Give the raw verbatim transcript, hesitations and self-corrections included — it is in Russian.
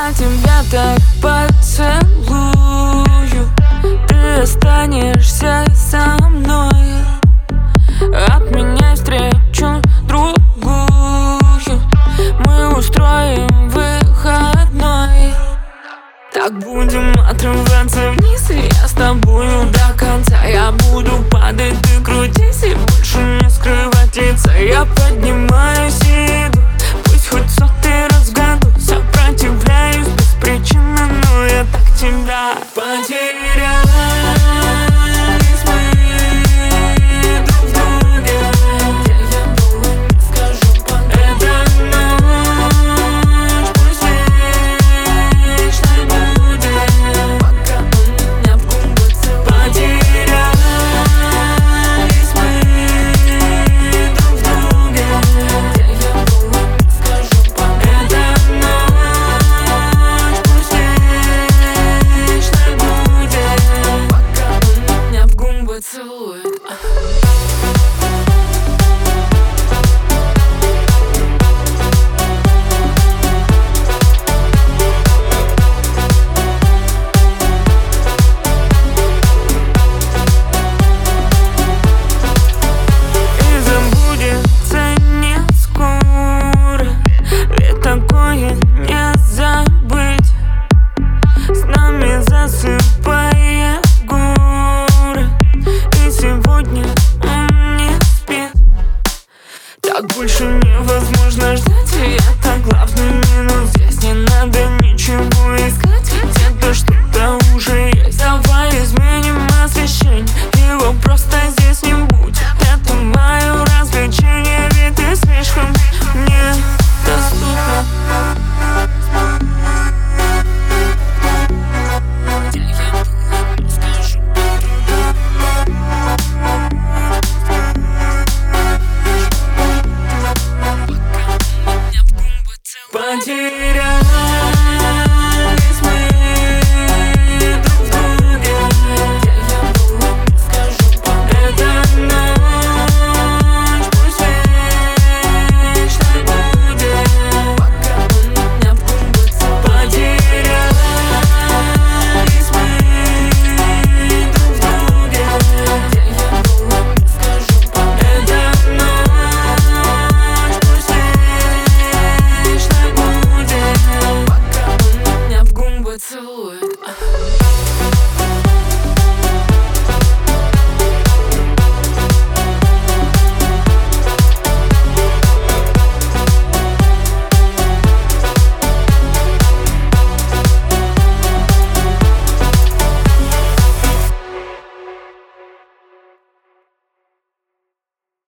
Я тебя так поцелую, ты останешься со мной. Отменяй встречу другую, мы устроим выходной. Так будем отрываться вниз, и я с тобою до конца. Я буду падать, ты крутись, и больше не скрывать лица. Я поднимаюсь и иду, пусть хоть сотый раз в году. Сопротивляюсь без причины, но я так тебя потерял. Целует.